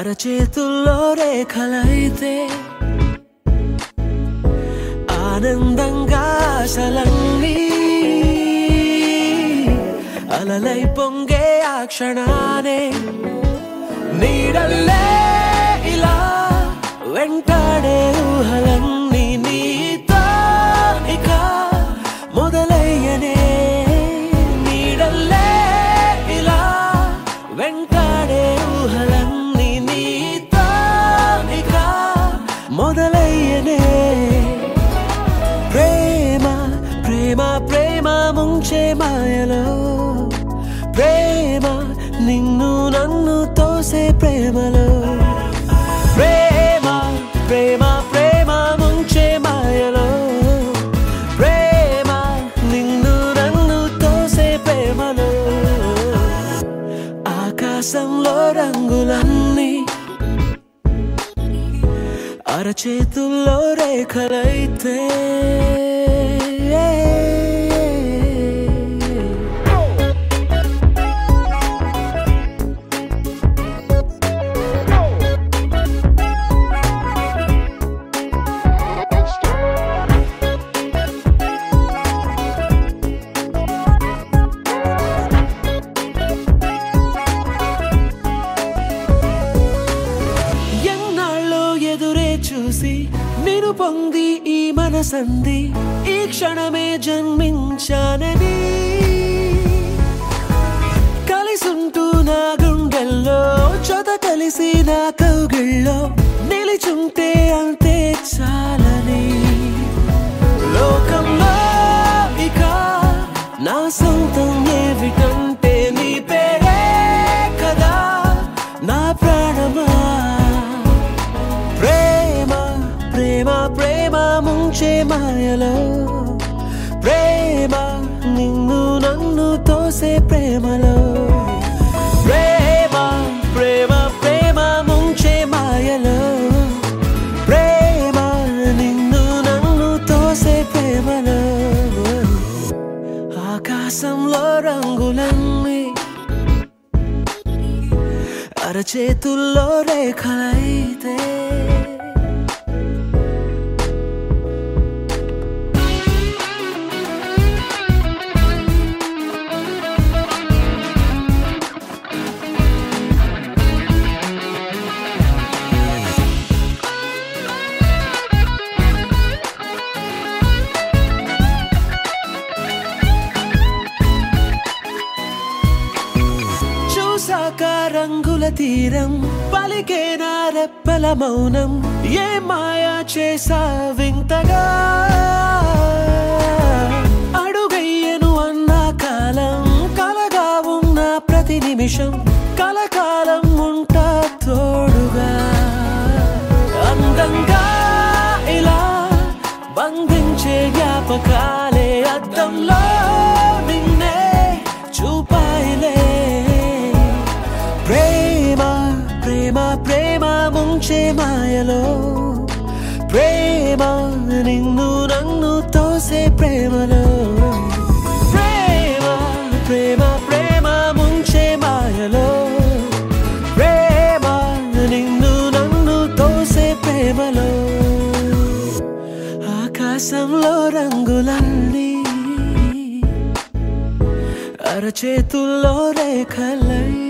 అరచేతుల్లో రేఖలైతే ఆనందంగా ఆశలన్నీ అలలై పొంగే ఆ క్షణానే నీడల్లే ఇలా వెంటాడే ఊహలన్నీ నీతో ఇక మొదలయ్యనే నీడల్లే ఇలా వెంటాడే ఊహలన్నీ నీతో ఇక మొదలయ్యనే ప్రేమ ప్రేమ ప్రేమ ముంచే మాయలో ప్రేమ నిన్ను నన్ను తోసే ప్రేమలో ప్రేమ ప్రేమ ప్రేమ ముంచే మాయలో ప్రేమ నిన్ను నన్ను తోసే ప్రేమలో ఆకాశంలో రంగులన్నీ అరచేతుల్లో రేఖలైతే చూసి నేను పొంది ఈ మనసంది ఈ క్షణమే జన్మించానని కలిసుంటూ నా గుండెల్లో జత కలిసి నా కౌగిళ్ళో నిలిచుంటే అంతే చాలని లోకంలో ఇక నా సొంతం ఏమిటంటే నీ పేరే కదా నా ప్రాణమా ప్రేమ ప్రేమ ముంచే మాయలో ప్రేమ నిన్ను నన్ను తోసే ప్రేమలో ప్రేమ ప్రేమ ప్రేమ ముంచే మాయలో ప్రేమ నిన్ను నన్ను తోసే ప్రేమలో ఆకాశంలో రంగులన్నీ అరచేతుల్లో రేఖలైతే రంగుల తీరం పలికే నా రెప్పల మౌనం ఏ మాయా చేసా వింతగా అడుగయ్యను అన్న కాలం కలగా ఉన్న ప్రతి నిమిషం కలకాలం ఉంటా తోడుగా అందంగా ఇలా బంధించే జ్ఞాపకాలే అద్దంలో నిన్నే చూపాయిలే ప్రేమ ప్రేమ ప్రేమ ముంచే మాయలో ప్రేమ నిన్ను నన్ను తోసే ప్రేమలో ప్రేమ ప్రేమ ప్రేమ ముంచే మాయలో ప్రేమ నిన్ను నన్ను తోసే ప్రేమలో ఆకాశంలో రంగులన్నీ అరచేతుల్లో రేఖలై